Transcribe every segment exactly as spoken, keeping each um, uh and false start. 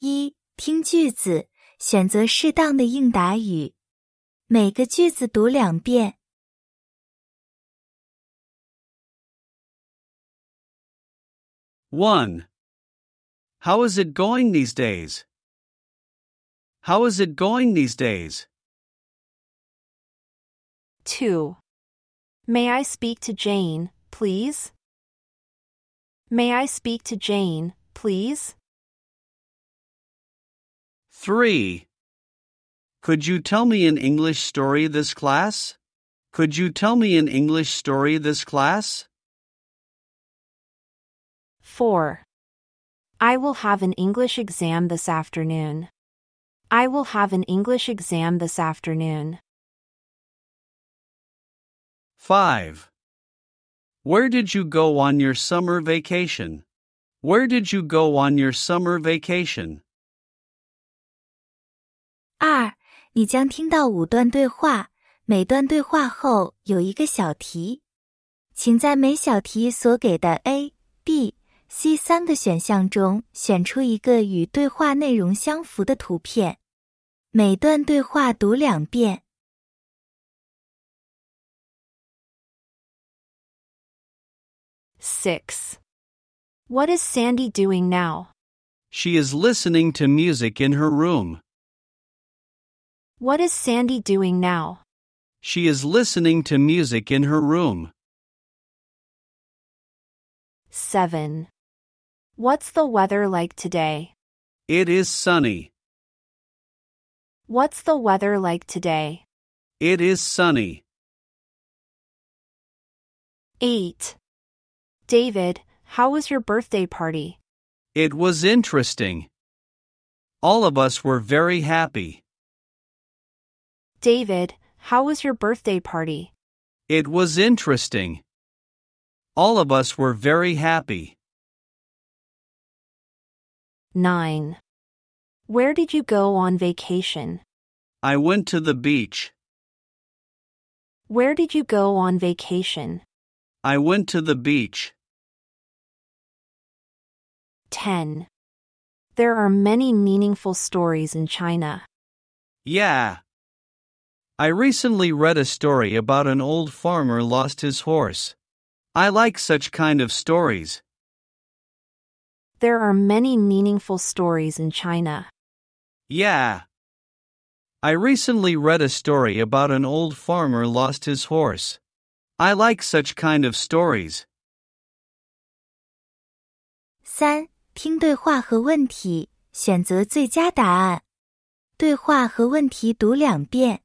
一、听句子，选择适当的应答语。每个句子读两遍。 one. How is it going these days? How is it going these days? two. May I speak to Jane, please? May I speak to Jane, please? three. Could you tell me an English story this class? Could you tell me an English story this class? four. I will have an English exam this afternoon. I will have an English exam this afternoon. five. Where did you go on your summer vacation? Where did you go on your summer vacation? 二、你将听到五段对话，每段对话后有一个小题。请在每小题所给的 A、B、C 三个选项中选出一个与对话内容相符的图片。每段对话读两遍。 six. What is Sandy doing now? She is listening to music in her room. What is Sandy doing now? She is listening to music in her room. seven. What's the weather like today? It is sunny. What's the weather like today? It is sunny. eight. David, how was your birthday party? It was interesting. All of us were very happy. David, how was your birthday party? It was interesting. All of us were very happy. nine. Where did you go on vacation? I went to the beach. Where did you go on vacation? I went to the beach. ten. There are many meaningful stories in China. Yeah. I recently read a story about an old farmer lost his horse. I like such kind of stories. There are many meaningful stories in China. Yeah. I recently read a story about an old farmer lost his horse. I like such kind of stories. 三、听对话和问题，选择最佳答案。对话和问题读两遍。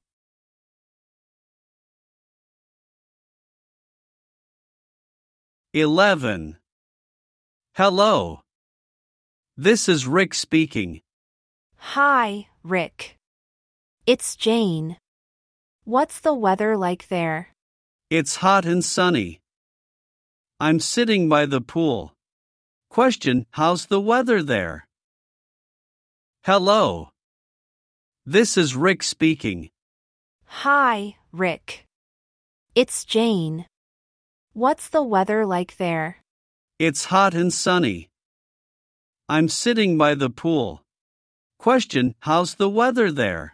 eleven. Hello. This is Rick speaking. Hi, Rick. It's Jane. What's the weather like there? It's hot and sunny. I'm sitting by the pool. Question, how's the weather there? Hello. This is Rick speaking. Hi, Rick. It's Jane. What's the weather like there? It's hot and sunny. I'm sitting by the pool. Question, how's the weather there?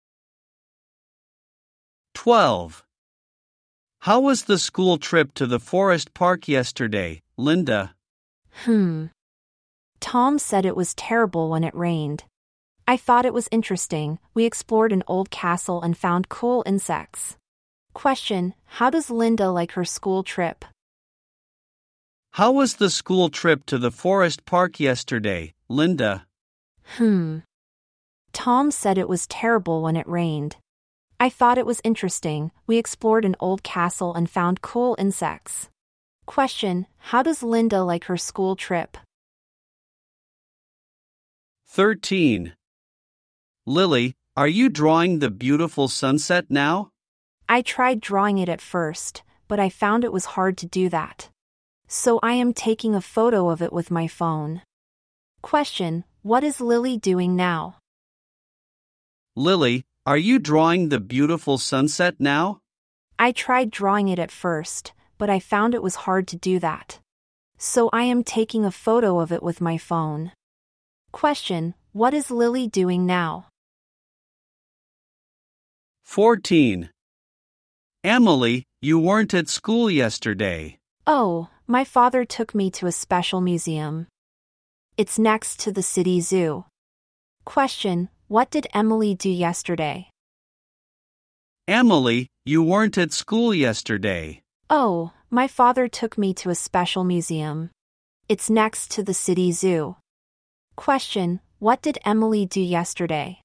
twelve. How was the school trip to the forest park yesterday, Linda? Hmm. Tom said it was terrible when it rained. I thought it was interesting. We explored an old castle and found cool insects. Question, how does Linda like her school trip? How was the school trip to the forest park yesterday, Linda? Hmm. Tom said it was terrible when it rained. I thought it was interesting. We explored an old castle and found cool insects. Question, how does Linda like her school trip? thirteen. Lily, are you drawing the beautiful sunset now? I tried drawing it at first, but I found it was hard to do that. So I am taking a photo of it with my phone. Question, what is Lily doing now? Lily, are you drawing the beautiful sunset now? I tried drawing it at first, but I found it was hard to do that. So I am taking a photo of it with my phone. Question, what is Lily doing now? fourteen. Emily, you weren't at school yesterday. Oh, my father took me to a special museum. It's next to the city zoo. Question, what did Emily do yesterday? Emily, you weren't at school yesterday. Oh, my father took me to a special museum. It's next to the city zoo. Question, what did Emily do yesterday?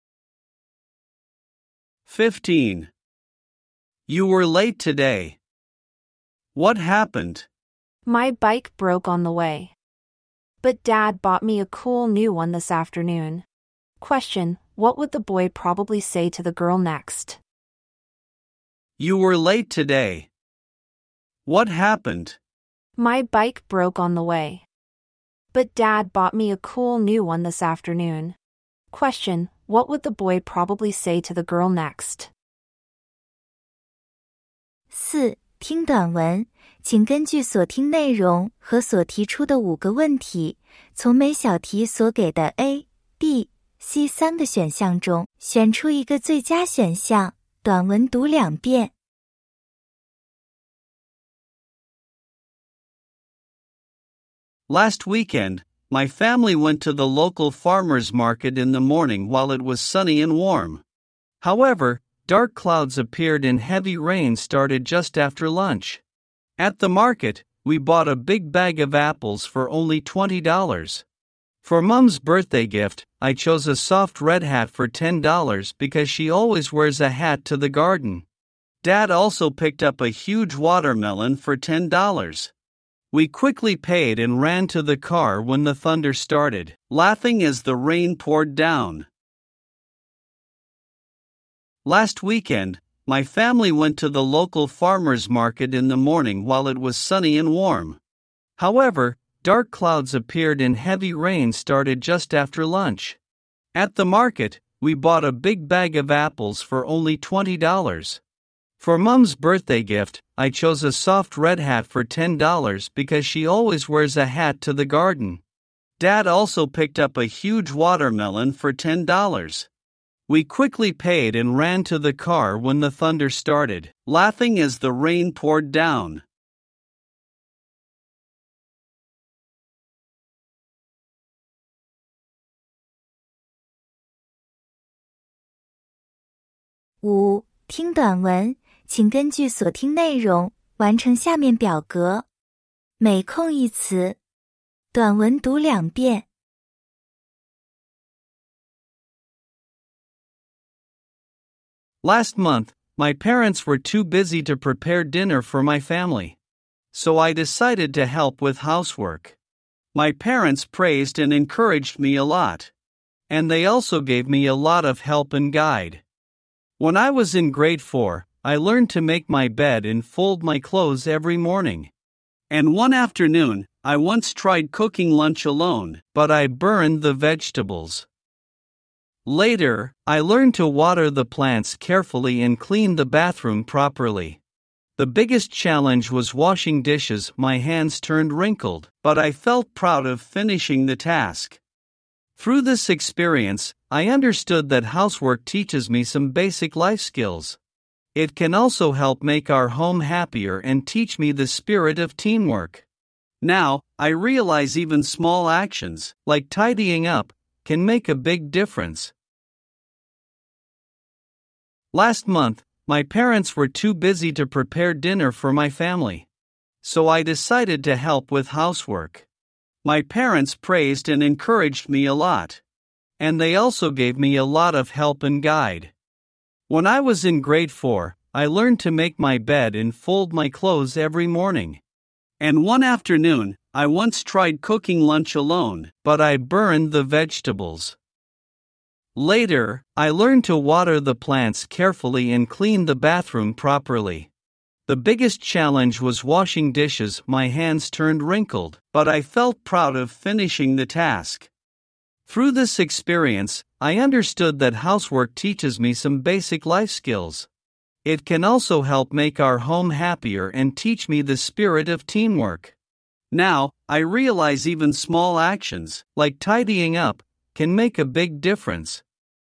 fifteen. You were late today. What happened? My bike broke on the way. But Dad bought me a cool new one this afternoon. Question, what would the boy probably say to the girl next? You were late today. What happened? My bike broke on the way. But Dad bought me a cool new one this afternoon. Question, what would the boy probably say to the girl next? 四、听短文，请根据所听内容和所提出的五个问题，从每小题所给的 A、B、C 三个选项中选出一个最佳选项，短文读两遍。 Last weekend, my family went to the local farmer's market in the morning while it was sunny and warm. However, dark clouds appeared and heavy rain started just after lunch. At the market, we bought a big bag of apples for only twenty dollars. For Mom's birthday gift, I chose a soft red hat for ten dollars because she always wears a hat to the garden. Dad also picked up a huge watermelon for ten dollars. We quickly paid and ran to the car when the thunder started, laughing as the rain poured down. Last weekend, my family went to the local farmer's market in the morning while it was sunny and warm. However, dark clouds appeared and heavy rain started just after lunch. At the market, we bought a big bag of apples for only twenty dollars. For Mom's birthday gift, I chose a soft red hat for ten dollars because she always wears a hat to the garden. Dad also picked up a huge watermelon for ten dollars. We quickly paid and ran to the car when the thunder started, laughing as the rain poured down. 五、听短文，请根据所听内容完成下面表格。每空一词，短文读两遍。 Last month, my parents were too busy to prepare dinner for my family. So I decided to help with housework. My parents praised and encouraged me a lot. And they also gave me a lot of help and guide. When I was in grade four, I learned to make my bed and fold my clothes every morning. And one afternoon, I once tried cooking lunch alone, but I burned the vegetables. Later, I learned to water the plants carefully and clean the bathroom properly. The biggest challenge was washing dishes. My hands turned wrinkled, but I felt proud of finishing the task. Through this experience, I understood that housework teaches me some basic life skills. It can also help make our home happier and teach me the spirit of teamwork. Now, I realize even small actions, like tidying up, can make a big difference. Last month, my parents were too busy to prepare dinner for my family. So I decided to help with housework. My parents praised and encouraged me a lot. And they also gave me a lot of help and guide. When I was in grade four, I learned to make my bed and fold my clothes every morning. And one afternoon, I once tried cooking lunch alone, but I burned the vegetables. Later, I learned to water the plants carefully and clean the bathroom properly. The biggest challenge was washing dishes. My hands turned wrinkled, but I felt proud of finishing the task. Through this experience, I understood that housework teaches me some basic life skills. It can also help make our home happier and teach me the spirit of teamwork. Now, I realize even small actions, like tidying up, can make a big difference.